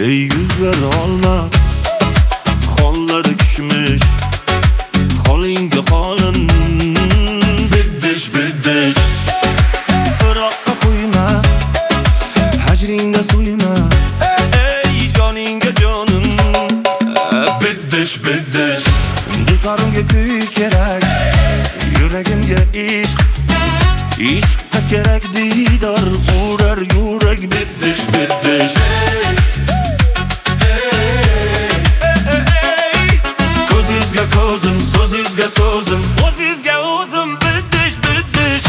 Ey yüzleri olma, holları kishmish, holingga holim biddish biddish. Firoqqa qo'yma, hajringda so'yma, ey joningga jonim biddish biddish. Dutorimga kuy kerak, yuragimga ishq, ishqqa kerak diydor, urar yurak biddish biddish. Ko'zingizga ko'zim, so'zingizga so'zim, o'zingizga o'zim biddish biddish.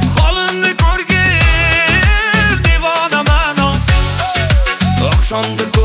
On the